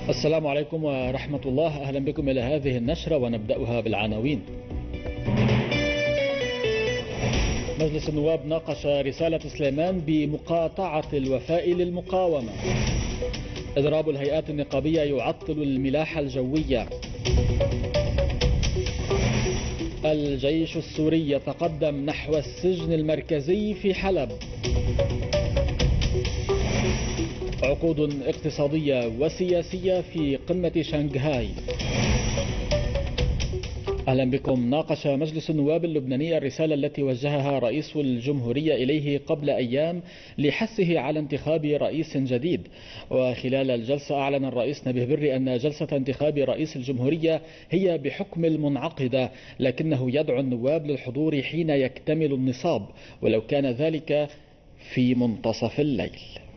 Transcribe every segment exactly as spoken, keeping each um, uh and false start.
السلام عليكم ورحمة الله. أهلا بكم إلى هذه النشرة ونبدأها بالعناوين. مجلس النواب ناقش رسالة سليمان بمقاطعة الوفاء للمقاومة. إضراب الهيئات النقابية يعطل الملاحة الجوية. الجيش السوري يتقدم نحو السجن المركزي في حلب. عقود اقتصادية وسياسية في قمة شنغهاي. أهلا بكم. ناقش مجلس النواب اللبناني الرسالة التي وجهها رئيس الجمهورية إليه قبل أيام لحثه على انتخاب رئيس جديد. وخلال الجلسة أعلن الرئيس نبيه بري أن جلسة انتخاب رئيس الجمهورية هي بحكم المنعقدة، لكنه يدعو النواب للحضور حين يكتمل النصاب ولو كان ذلك في منتصف الليل.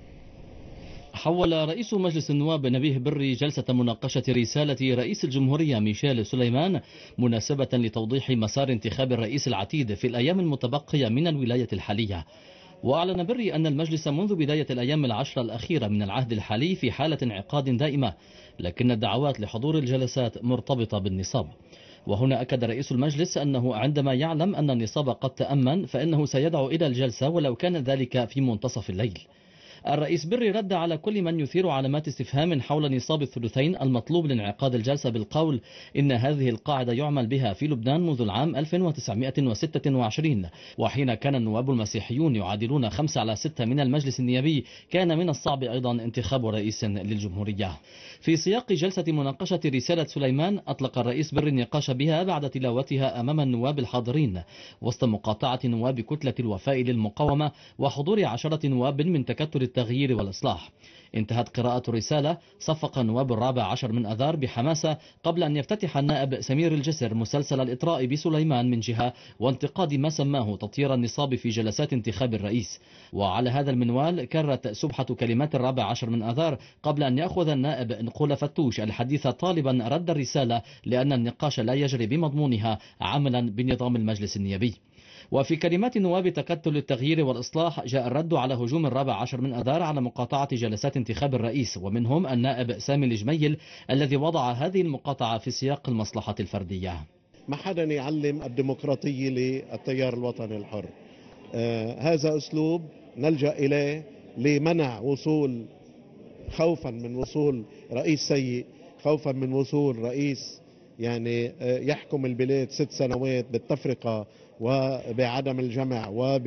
حول رئيس مجلس النواب نبيه بري جلسة مناقشة رسالة رئيس الجمهورية ميشيل سليمان مناسبة لتوضيح مسار انتخاب الرئيس العتيد في الأيام المتبقية من الولاية الحالية. وأعلن بري أن المجلس منذ بداية الأيام العشرة الأخيرة من العهد الحالي في حالة انعقاد دائمة، لكن الدعوات لحضور الجلسات مرتبطة بالنصاب. وهنا أكد رئيس المجلس أنه عندما يعلم أن النصاب قد تأمن فإنه سيدعو إلى الجلسة ولو كان ذلك في منتصف الليل. الرئيس بري رد على كل من يثير علامات استفهام حول نصاب الثلثين المطلوب لانعقاد الجلسة بالقول إن هذه القاعدة يعمل بها في لبنان منذ العام ألف وتسعمائة وستة وعشرين، وحين كان النواب المسيحيون يعادلون خمسة على ستة من المجلس النيابي كان من الصعب أيضا انتخاب رئيس للجمهورية. في سياق جلسة مناقشة رسالة سليمان أطلق الرئيس بري النقاش بها بعد تلاوتها أمام النواب الحاضرين وسط مقاطعة نواب كتلة الوفاء للمقاومة وحضور عشرة نواب من تكتل التغيير والإصلاح. انتهت قراءة الرسالة، صفق النواب الرابع عشر من أذار بحماسة قبل أن يفتتح النائب سمير الجسر مسلسل الإطراء بسليمان من جهة وانتقاد ما سماه تطيير النصاب في جلسات انتخاب الرئيس. وعلى هذا المنوال كرت سبحة كلمات الرابع عشر من أذار قبل أن يأخذ النائب نقول فتوش الحديث طالبا رد الرسالة لأن النقاش لا يجري بمضمونها عملا بنظام المجلس النيابي. وفي كلمات نواب تكتل التغيير والإصلاح جاء الرد على هجوم الرابع عشر من أذار على مقاطعة جلسات انتخاب الرئيس، ومنهم النائب سامي الجميل الذي وضع هذه المقاطعة في سياق المصلحة الفردية. ما حدا يعلم الديمقراطية للتيار الوطني الحر. آه هذا أسلوب نلجأ إليه لمنع وصول، خوفا من وصول رئيس سيء، خوفا من وصول رئيس يعني آه يحكم البلاد ست سنوات بالتفرقة وبعدم الجمع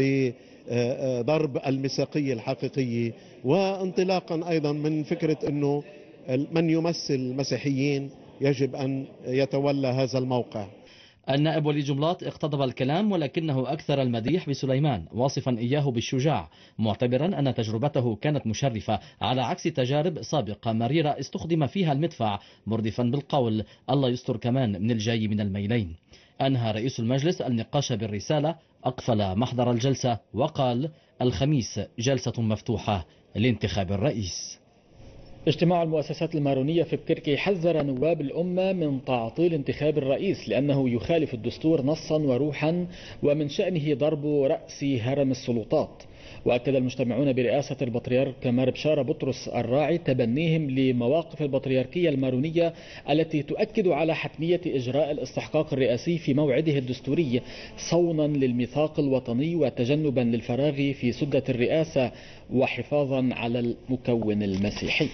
وبضرب الميثاقية الحقيقية، وانطلاقا أيضا من فكرة أنه من يمثل المسيحيين يجب أن يتولى هذا الموقع. النائب ولي جملات اقتضب الكلام ولكنه أكثر المديح بسليمان واصفا إياه بالشجاع، معتبرا أن تجربته كانت مشرفة على عكس تجارب سابقة مريرة استخدم فيها المدفع، مردفا بالقول الله يستر كمان من الجاي من الميلين. أنهى رئيس المجلس النقاش بالرسالة، أقفل محضر الجلسة وقال الخميس جلسة مفتوحة لانتخاب الرئيس. اجتماع المؤسسات المارونية في بكركي حذر نواب الأمة من تعطيل انتخاب الرئيس لأنه يخالف الدستور نصا وروحا ومن شأنه ضرب رأس هرم السلطات. وأكد المجتمعون برئاسة البطريرك مار بشارة بطرس الراعي تبنيهم لمواقف البطريركية المارونية التي تؤكد على حتمية إجراء الاستحقاق الرئاسي في موعده الدستوري صونا للميثاق الوطني وتجنبا للفراغ في سدة الرئاسة وحفاظا على المكون المسيحي.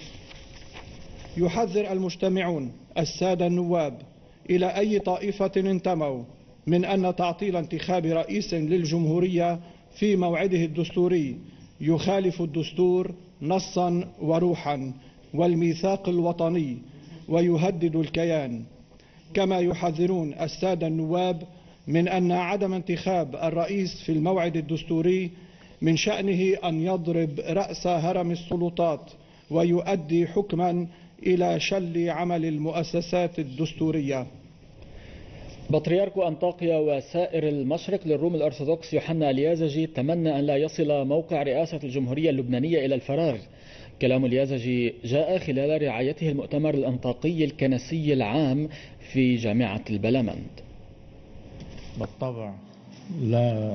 يحذر المجتمعون السادة النواب إلى أي طائفة انتموا من أن تعطيل انتخاب رئيس للجمهورية في موعده الدستوري يخالف الدستور نصا وروحا والميثاق الوطني ويهدد الكيان. كما يحذرون السادة النواب من أن عدم انتخاب الرئيس في الموعد الدستوري من شأنه أن يضرب رأس هرم السلطات ويؤدي حكما إلى شل عمل المؤسسات الدستورية. بطريرك أنطاكيا وسائر المشرق للروم الأرثوذكس يوحنا اليازجي تمنى أن لا يصل موقع رئاسة الجمهورية اللبنانية إلى الفراغ. كلام اليازجي جاء خلال رعايته المؤتمر الأنطاكي الكنسي العام في جامعة البلمند. بالطبع لا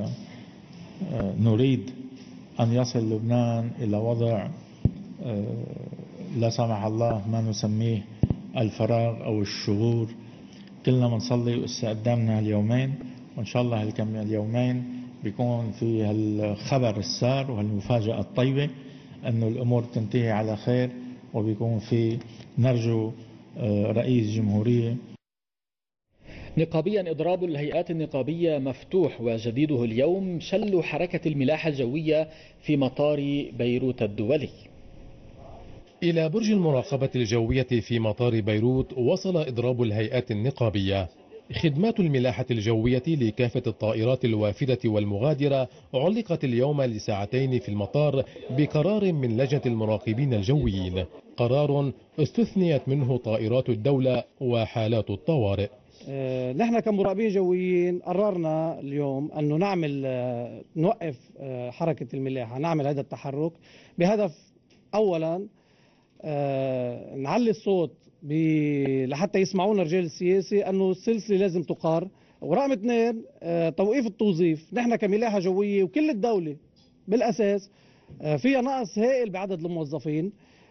نريد أن يصل لبنان إلى وضع لا سمح الله ما نسميه الفراغ أو الشهور. كلنا بنصلي وإسا قدامنا اليومين، وإن شاء الله هالكم اليومين بيكون في هالخبر السار وهالمفاجأة الطيبة أنه الأمور تنتهي على خير، وبيكون في نرجو رئيس جمهورية. نقابيا إضراب الهيئات النقابية مفتوح، وجديده اليوم شل حركة الملاحة الجوية في مطار بيروت الدولي. إلى برج المراقبة الجوية في مطار بيروت وصل إضراب الهيئات النقابية. خدمات الملاحة الجوية لكافة الطائرات الوافدة والمغادرة علقت اليوم لساعتين في المطار بقرار من لجنة المراقبين الجويين، قرار استثنيت منه طائرات الدولة وحالات الطوارئ. نحن كمراقبين جويين قررنا اليوم أنه نعمل نوقف حركة الملاحة، نعمل هذا التحرك بهدف أولا نعلي الصوت لحتى يسمعونا رجال السياسة أنه السلسلة لازم تقار، ورقم اثنين توقيف التوظيف. نحن كملاحة جوية وكل الدولة بالأساس فيها نقص هائل بعدد الموظفين،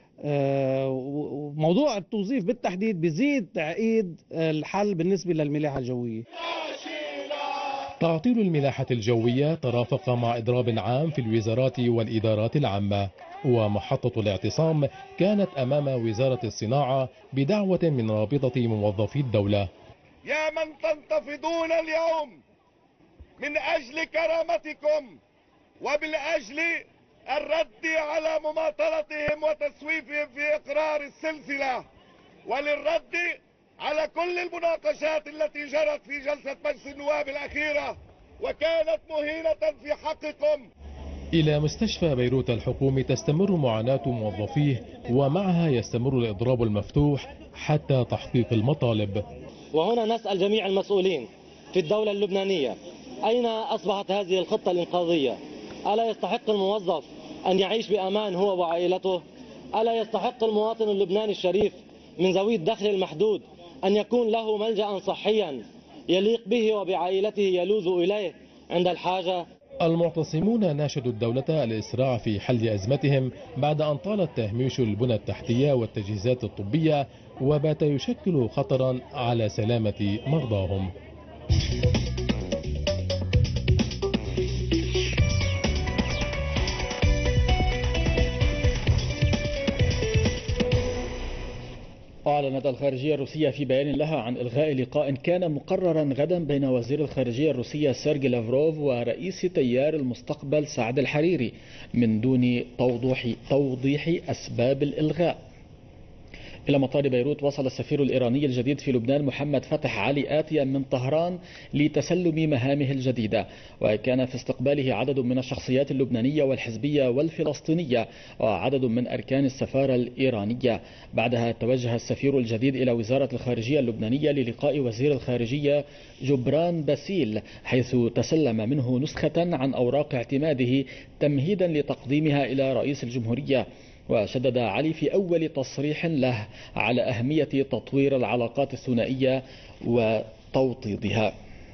وموضوع التوظيف بالتحديد بيزيد تعقيد الحل بالنسبة للملاحة الجوية. تعطيل الملاحة الجوية ترافق مع إضراب عام في الوزارات والإدارات العامة، ومحطة الاعتصام كانت أمام وزارة الصناعة بدعوة من رابطة موظفي الدولة. يا من تنتفضون اليوم من أجل كرامتكم وبالأجل الرد على مماطلتهم وتسويفهم في إقرار السلسلة، وللرد على كل المناقشات التي جرت في جلسة مجلس النواب الأخيرة وكانت مهينة في حقكم. إلى مستشفى بيروت الحكومي تستمر معاناة موظفيه، ومعها يستمر الإضراب المفتوح حتى تحقيق المطالب. وهنا نسأل جميع المسؤولين في الدولة اللبنانية، أين أصبحت هذه الخطة الإنقاذية؟ ألا يستحق الموظف أن يعيش بأمان هو وعائلته؟ ألا يستحق المواطن اللبناني الشريف من ذوي الدخل المحدود أن يكون له ملجأ صحيا يليق به وبعائلته يلوذ إليه عند الحاجة؟ المعتصمون ناشدوا الدولة الإسراع في حل أزمتهم بعد أن طال تهميش البنى التحتية والتجهيزات الطبية، وبات يشكل خطرا على سلامة مرضاهم. أعلنت الخارجية الروسية في بيان لها عن إلغاء لقاء كان مقررا غدا بين وزير الخارجية الروسية سيرجي لافروف ورئيس تيار المستقبل سعد الحريري من دون توضيح توضيح أسباب الإلغاء. إلى مطار بيروت وصل السفير الإيراني الجديد في لبنان محمد فتح علي آتيا من طهران لتسلم مهامه الجديدة، وكان في استقباله عدد من الشخصيات اللبنانية والحزبية والفلسطينية وعدد من أركان السفارة الإيرانية. بعدها توجه السفير الجديد إلى وزارة الخارجية اللبنانية للقاء وزير الخارجية جبران باسيل، حيث تسلم منه نسخة عن أوراق اعتماده تمهيدا لتقديمها إلى رئيس الجمهورية. وشدد علي في أول تصريح له على أهمية تطوير العلاقات الثنائية وتوطيدها.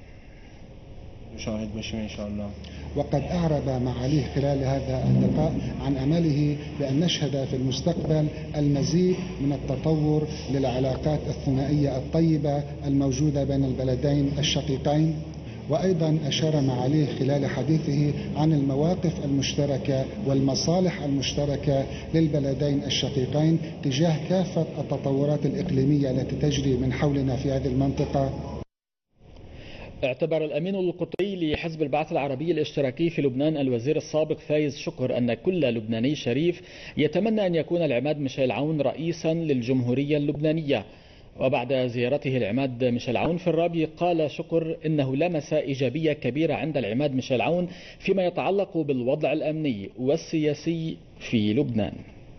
شاهد بشوي إن شاء الله. وقد أعرب معاليه خلال هذا اللقاء عن أمله بأن نشهد في المستقبل المزيد من التطور للعلاقات الثنائية الطيبة الموجودة بين البلدين الشقيقين. وأيضا أشار معاليه خلال حديثه عن المواقف المشتركة والمصالح المشتركة للبلدين الشقيقين تجاه كافة التطورات الإقليمية التي تجري من حولنا في هذه المنطقة. اعتبر الأمين القطري لحزب البعث العربي الاشتراكي في لبنان الوزير السابق فايز شكر أن كل لبناني شريف يتمنى أن يكون العماد ميشيل عون رئيسا للجمهورية اللبنانية. وبعد زيارته العماد ميشيل عون في الرابي قال شكر إنه لمس إيجابية كبيرة عند العماد ميشيل عون فيما يتعلق بالوضع الأمني والسياسي في لبنان.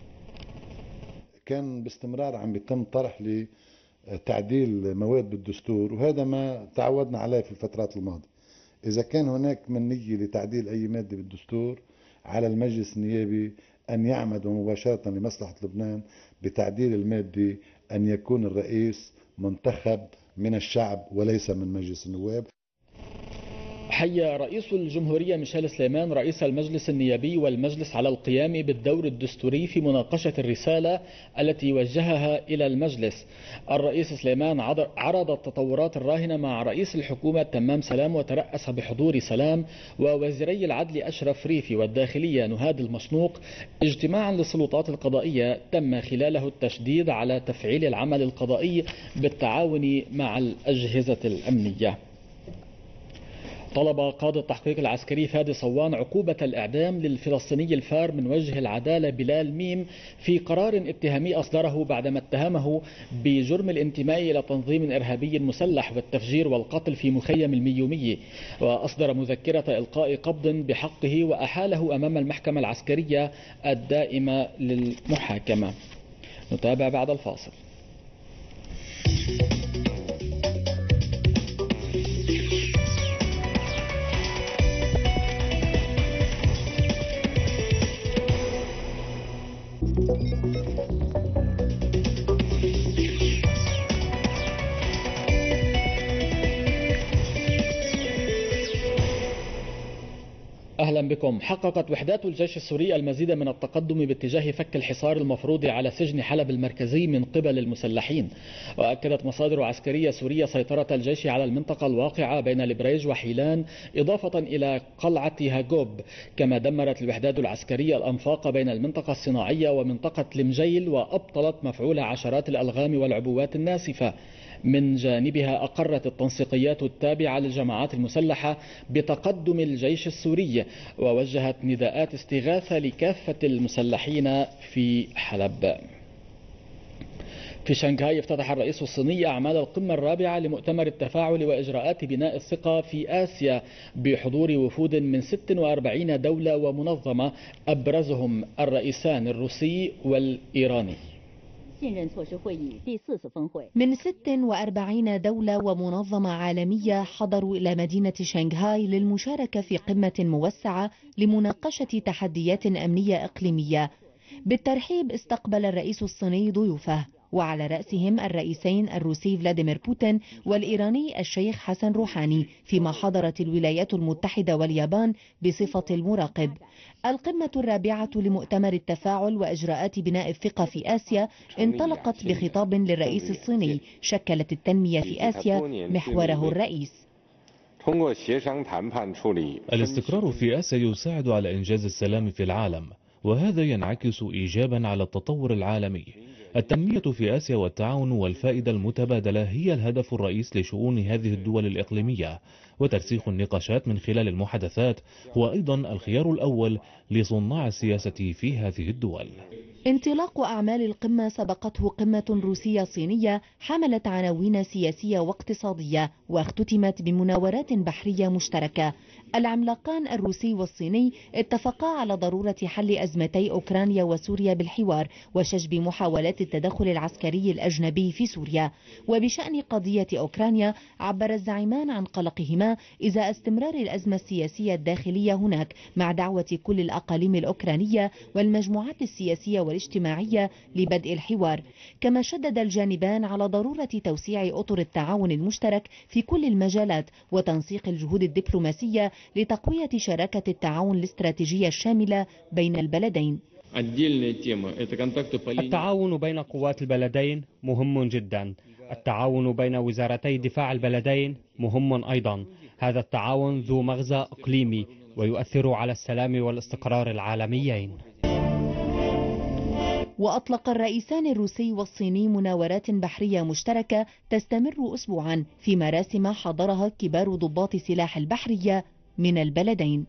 كان باستمرار عم بيتم طرح لتعديل مواد بالدستور، وهذا ما تعودنا عليه في الفترات الماضية. إذا كان هناك منية لتعديل أي مادة بالدستور على المجلس النيابي أن يعمد مباشرة لمصلحة لبنان بتعديل المادة أن يكون الرئيس منتخب من الشعب وليس من مجلس النواب. حي رئيس الجمهورية ميشيل سليمان رئيس المجلس النيابي والمجلس على القيام بالدور الدستوري في مناقشة الرسالة التي وجهها إلى المجلس. الرئيس سليمان عرض التطورات الراهنة مع رئيس الحكومة تمام سلام، وترأس بحضور سلام ووزيري العدل أشرف ريفي والداخلية نهاد المشنوق اجتماعا للسلطات القضائية تم خلاله التشديد على تفعيل العمل القضائي بالتعاون مع الأجهزة الأمنية. طلب قاضي التحقيق العسكري فادي صوان عقوبة الإعدام للفلسطيني الفار من وجه العدالة بلال ميم في قرار اتهامي أصدره بعدما اتهمه بجرم الانتماء إلى تنظيم إرهابي مسلح والتفجير والقتل في مخيم الميومية، وأصدر مذكرة إلقاء قبض بحقه وأحاله أمام المحكمة العسكرية الدائمة للمحاكمة. نتابع بعد الفاصل. أهلا بكم. حققت وحدات الجيش السوري المزيد من التقدم باتجاه فك الحصار المفروض على سجن حلب المركزي من قبل المسلحين. وأكدت مصادر عسكرية سورية سيطرة الجيش على المنطقة الواقعة بين البريج وحيلان إضافة إلى قلعة هاجوب، كما دمرت الوحدات العسكرية الأنفاق بين المنطقة الصناعية ومنطقة المجيل وأبطلت مفعول عشرات الألغام والعبوات الناسفة. من جانبها أقرت التنسيقيات التابعة للجماعات المسلحة بتقدم الجيش السوري، ووجهت نداءات استغاثة لكافة المسلحين في حلب. في شنغهاي افتتح الرئيس الصيني أعمال القمة الرابعة لمؤتمر التفاعل وإجراءات بناء الثقة في آسيا بحضور وفود من ست وأربعين دولة ومنظمة أبرزهم الرئيسان الروسي والإيراني. من ست وأربعين دولة ومنظمة عالمية حضروا إلى مدينة شنغهاي للمشاركة في قمة موسعة لمناقشة تحديات أمنية إقليمية. بالترحيب استقبل الرئيس الصيني ضيوفه، وعلى رأسهم الرئيسين الروسي فلاديمير بوتين والإيراني الشيخ حسن روحاني، فيما حضرت الولايات المتحدة واليابان بصفة المراقب. القمة الرابعة لمؤتمر التفاعل وإجراءات بناء الثقة في آسيا انطلقت بخطاب للرئيس الصيني شكلت التنمية في آسيا محوره الرئيس. الاستقرار في آسيا يساعد على إنجاز السلام في العالم، وهذا ينعكس إيجابا على التطور العالمي. التنمية في آسيا والتعاون والفائدة المتبادلة هي الهدف الرئيس لشؤون هذه الدول الإقليمية، وترسيخ النقاشات من خلال المحادثات هو أيضا الخيار الأول لصناع السياسة في هذه الدول. انطلاق أعمال القمة سبقته قمة روسية صينية حملت عناوين سياسية واقتصادية، واختتمت بمناورات بحرية مشتركة. العملاقان الروسي والصيني اتفقا على ضرورة حل أزمتي أوكرانيا وسوريا بالحوار وشجب محاولات التدخل العسكري الأجنبي في سوريا. وبشأن قضية أوكرانيا عبر الزعيمان عن قلقهما إزاء استمرار الأزمة السياسية الداخلية هناك، مع دعوة كل الأقاليم الأوكرانية والمجموعات السياسية والاجتماعية لبدء الحوار. كما شدد الجانبان على ضرورة توسيع أطر التعاون المشترك في كل المجالات وتنسيق الجهود الدبلوماسية لتقوية شراكة التعاون الاستراتيجية الشاملة بين البلدين. التعاون بين قوات البلدين مهم جدا. التعاون بين وزارتي دفاع البلدين مهم أيضا. هذا التعاون ذو مغزى إقليمي ويؤثر على السلام والاستقرار العالميين. وأطلق الرئيسان الروسي والصيني مناورات بحرية مشتركة تستمر أسبوعا في مراسم حضرها كبار ضباط سلاح البحرية من البلدين.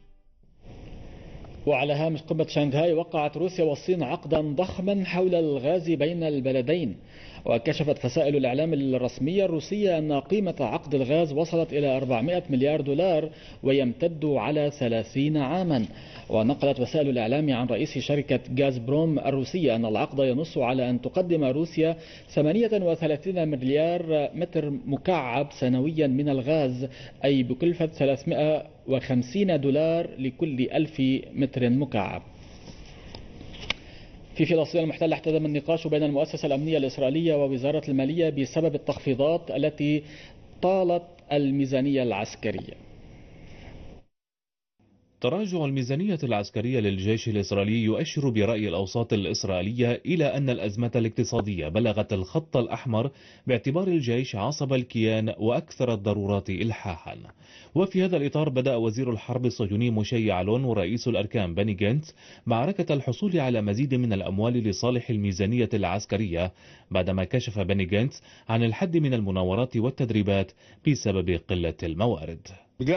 وعلى هامش قمة شنغهاي وقعت روسيا والصين عقدا ضخما حول الغاز بين البلدين. وكشفت وسائل الإعلام الرسمية الروسية أن قيمة عقد الغاز وصلت إلى أربعمائة مليار دولار ويمتد على ثلاثين عاما. ونقلت وسائل الإعلام عن رئيس شركة غاز بروم الروسية أن العقد ينص على أن تقدم روسيا ثمانية وثلاثين مليار متر مكعب سنويا من الغاز، أي بكلفة ثلاثمائة وخمسين دولار لكل ألف متر مكعب. في فلسطين المحتلة احتدم النقاش بين المؤسسة الأمنية الإسرائيلية ووزارة المالية بسبب التخفيضات التي طالت الميزانية العسكرية. تراجع الميزانية العسكرية للجيش الإسرائيلي يؤشر برأي الأوساط الإسرائيلية إلى أن الأزمة الاقتصادية بلغت الخط الأحمر باعتبار الجيش عصب الكيان وأكثر الضرورات إلحاحا. وفي هذا الإطار بدأ وزير الحرب الصهيوني موشي يعلون ورئيس الأركان بني جانتس معركة الحصول على مزيد من الأموال لصالح الميزانية العسكرية، بعدما كشف بني جانتس عن الحد من المناورات والتدريبات بسبب قلة الموارد.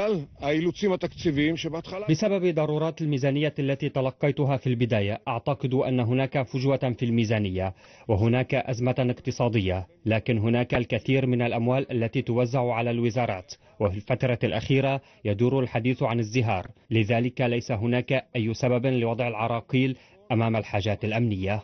بسبب ضرورات الميزانية التي تلقيتها في البداية، أعتقد أن هناك فجوة في الميزانية وهناك أزمة اقتصادية، لكن هناك الكثير من الأموال التي توزع على الوزارات، وفي الفترة الأخيرة يدور الحديث عن ازدهار، لذلك ليس هناك أي سبب لوضع العراقيل أمام الحاجات الأمنية.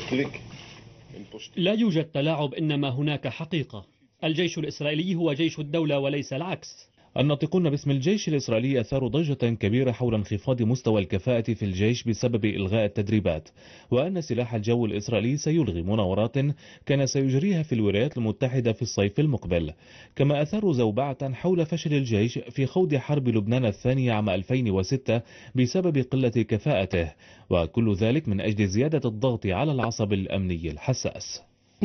لا يوجد تلاعب، إنما هناك حقيقة. الجيش الإسرائيلي هو جيش الدولة وليس العكس. الناطقون باسم الجيش الإسرائيلي أثاروا ضجة كبيرة حول انخفاض مستوى الكفاءة في الجيش بسبب إلغاء التدريبات، وأن سلاح الجو الإسرائيلي سيلغي مناورات كان سيجريها في الولايات المتحدة في الصيف المقبل. كما أثاروا زوبعة حول فشل الجيش في خوض حرب لبنان الثانية عام ألفين وستة بسبب قلة كفاءته، وكل ذلك من أجل زيادة الضغط على العصب الأمني الحساس.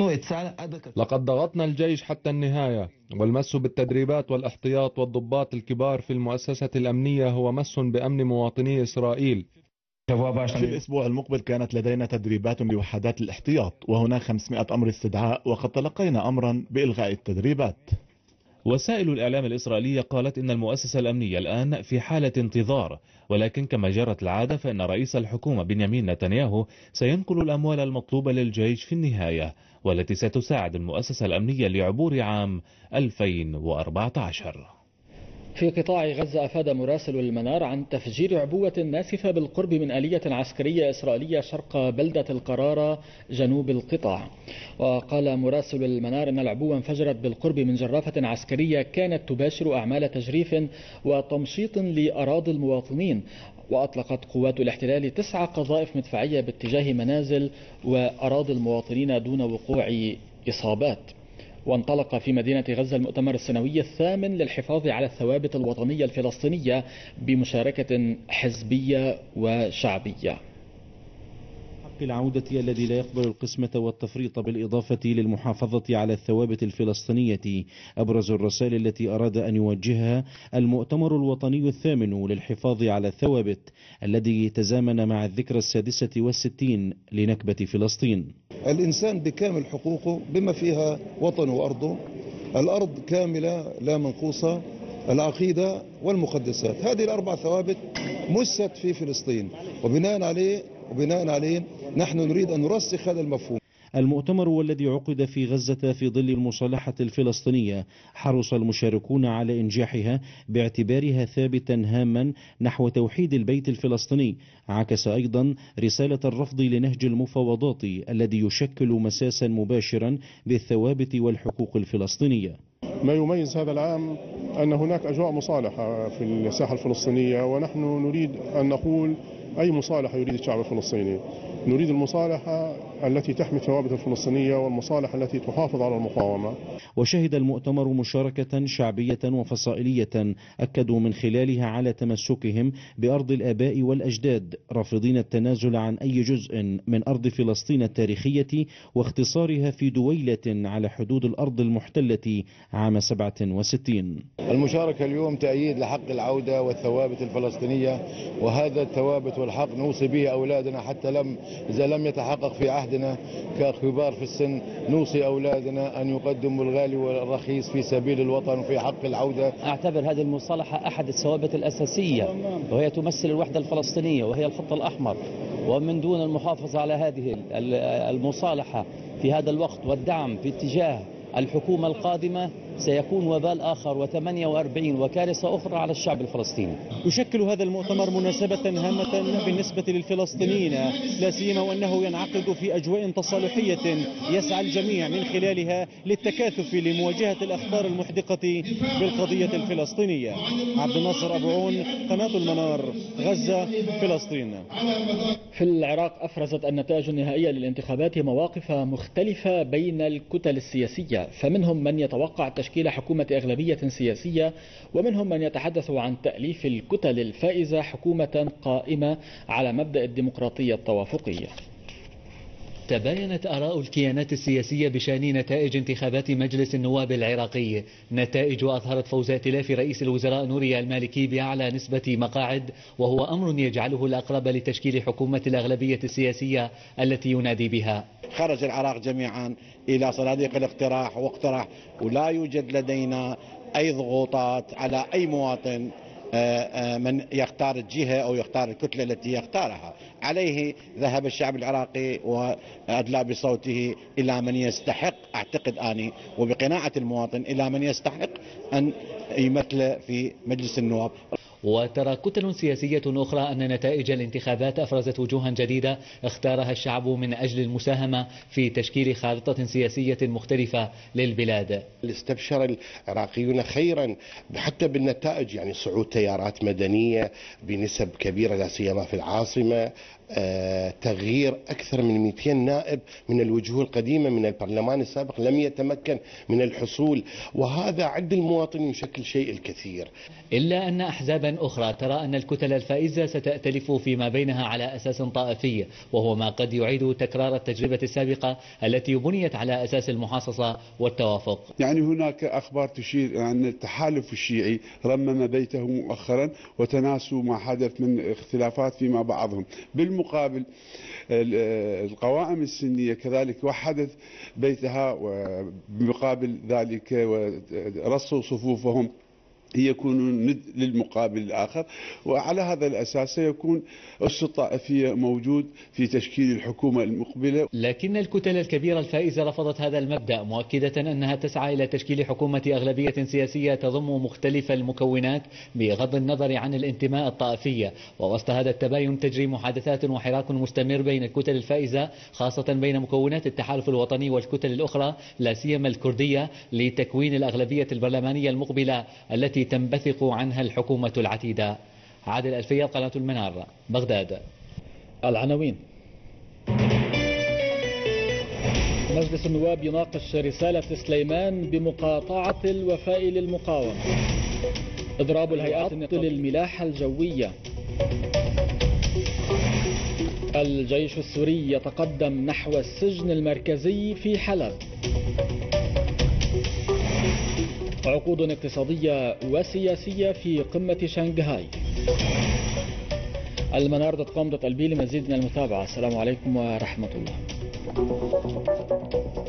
لقد ضغطنا الجيش حتى النهاية، والمس بالتدريبات والاحتياط والضباط الكبار في المؤسسة الأمنية هو مس بأمن مواطني إسرائيل. في الأسبوع المقبل كانت لدينا تدريبات بوحدات الاحتياط، وهناك خمسمائة أمر استدعاء، وقد تلقينا أمرا بإلغاء التدريبات. وسائل الإعلام الإسرائيلية قالت إن المؤسسة الأمنية الآن في حالة انتظار، ولكن كما جرت العادة فإن رئيس الحكومة بنيامين نتنياهو سينقل الأموال المطلوبة للجيش في النهاية، والتي ستساعد المؤسسة الأمنية لعبور عام ألفين وأربعة عشر. في قطاع غزة أفاد مراسل المنار عن تفجير عبوة ناسفة بالقرب من آلية عسكرية إسرائيلية شرق بلدة القرارة جنوب القطاع. وقال مراسل المنار أن العبوة انفجرت بالقرب من جرافة عسكرية كانت تباشر أعمال تجريف وتمشيط لأراضي المواطنين. وأطلقت قوات الاحتلال تسع قذائف مدفعية باتجاه منازل وأراضي المواطنين دون وقوع إصابات. وانطلق في مدينة غزة المؤتمر السنوي الثامن للحفاظ على الثوابت الوطنية الفلسطينية بمشاركة حزبية وشعبية. حق العودة الذي لا يقبل القسمة والتفريط، بالإضافة للمحافظة على الثوابت الفلسطينية، أبرز الرسائل التي أراد أن يوجهها المؤتمر الوطني الثامن للحفاظ على الثوابت الذي تزامن مع الذكرى السادسة والستين لنكبة فلسطين. الإنسان بكامل حقوقه بما فيها وطنه وأرضه، الأرض كاملة لا منقوصة، العقيدة والمقدسات، هذه الأربع ثوابت مست في فلسطين، وبناء عليه وبناء عليه نحن نريد أن نرسخ هذا المفهوم. المؤتمر والذي عقد في غزة في ظل المصالحة الفلسطينية حرص المشاركون على إنجاحها باعتبارها ثابتا هاما نحو توحيد البيت الفلسطيني. عكس أيضا رسالة الرفض لنهج المفاوضات الذي يشكل مساسا مباشرا بالثوابت والحقوق الفلسطينية. ما يميز هذا العام أن هناك أجواء مصالحة في الساحة الفلسطينية، ونحن نريد أن نقول أي مصالحة يريد الشعب الفلسطيني. نريد المصالحة التي تحمي الثوابت الفلسطينية والمصالحة التي تحافظ على المقاومة. وشهد المؤتمر مشاركة شعبية وفصائلية أكدوا من خلالها على تمسكهم بأرض الآباء والأجداد، رافضين التنازل عن أي جزء من أرض فلسطين التاريخية واختصارها في دويلة على حدود الأرض المحتلة عام سبعة وستين. المشاركة اليوم تأييد لحق العودة والثوابت الفلسطينية، وهذا الثوابت والحق نوصي به أولادنا حتى لم إذا لم يتحقق في عهدنا ككبار في السن، نوصي أولادنا أن يقدموا الغالي والرخيص في سبيل الوطن وفي حق العودة. أعتبر هذه المصالحة أحد الثوابت الأساسية، وهي تمثل الوحدة الفلسطينية وهي الخط الأحمر، ومن دون المحافظة على هذه المصالحة في هذا الوقت والدعم في اتجاه الحكومة القادمة سيكون وبال آخر وثمانية وأربعين وكارثة أخرى على الشعب الفلسطيني. يشكل هذا المؤتمر مناسبة هامة بالنسبة للفلسطينيين، لا سيما وأنه ينعقد في أجواء تصالحية يسعى الجميع من خلالها للتكاتف لمواجهة الأخطار المحدقة بالقضية الفلسطينية. عبد الناصر أبو عون، قناة المنار، غزة، فلسطين. في العراق أفرزت النتائج النهائية للانتخابات مواقف مختلفة بين الكتل السياسية، فمنهم من يتوقع تشكيل حكومة أغلبية سياسية، ومنهم من يتحدث عن تأليف الكتل الفائزة حكومة قائمة على مبدأ الديمقراطية التوافقية. تباينت آراء الكيانات السياسية بشأن نتائج انتخابات مجلس النواب العراقي. نتائج أظهرت فوز ائتلاف رئيس الوزراء نوري المالكي بأعلى نسبة مقاعد، وهو أمر يجعله الأقرب لتشكيل حكومة الأغلبية السياسية التي ينادي بها. خرج العراق جميعا إلى صناديق الاقتراح واقترح، ولا يوجد لدينا أي ضغوطات على أي مواطن من يختار الجهة أو يختار الكتلة التي يختارها. عليه ذهب الشعب العراقي وأدلى بصوته إلى من يستحق، أعتقد أني وبقناعة المواطن، إلى من يستحق أن يمثل في مجلس النواب. وترى كتل سياسية أخرى أن نتائج الانتخابات أفرزت وجوها جديدة اختارها الشعب من أجل المساهمة في تشكيل خارطة سياسية مختلفة للبلاد. استبشر العراقيون خيرا حتى بالنتائج، يعني صعود تيارات مدنية بنسب كبيرة لا سيما في العاصمة، آه، تغيير أكثر من مئتين نائب من الوجوه القديمة من البرلمان السابق لم يتمكن من الحصول، وهذا عند المواطن يشكل شيء الكثير. إلا أن أحزابا أخرى ترى أن الكتل الفائزة ستأتلف فيما بينها على أساس طائفي، وهو ما قد يعيد تكرار التجربة السابقة التي بنيت على أساس المحاصصة والتوافق. يعني هناك أخبار تشير أن التحالف الشيعي رمم بيته مؤخرا وتناسوا ما حدث من اختلافات فيما بعضهم. بالمقابل القوائم السنية كذلك وحدت بيتها، وبمقابل ذلك ورصوا صفوفهم يكونون ند للمقابل الآخر، وعلى هذا الأساس سيكون أس الطائفية موجود في تشكيل الحكومة المقبلة. لكن الكتل الكبيرة الفائزة رفضت هذا المبدأ، مؤكدة أنها تسعى إلى تشكيل حكومة أغلبية سياسية تضم مختلف المكونات بغض النظر عن الانتماء الطائفي. ووسط هذا التباين تجري محادثات وحراك مستمر بين الكتل الفائزة، خاصة بين مكونات التحالف الوطني والكتل الأخرى لا سيما الكردية، لتكوين الأغلبية البرلمانية المقبلة التي تنبثق عنها الحكومة العتيدة. عادل الفياض، قناة المنار، بغداد. العناوين: مجلس النواب يناقش رسالة سليمان بمقاطعة الوفاء للمقاومة. إضراب الهيئات للملاحة الجوية. الجيش السوري يتقدم نحو السجن المركزي في حلب. عقود اقتصادية وسياسية في قمة شنغهاي. المنار دوت كوم دوت ال بي لمزيد من المتابعة. السلام عليكم ورحمة الله.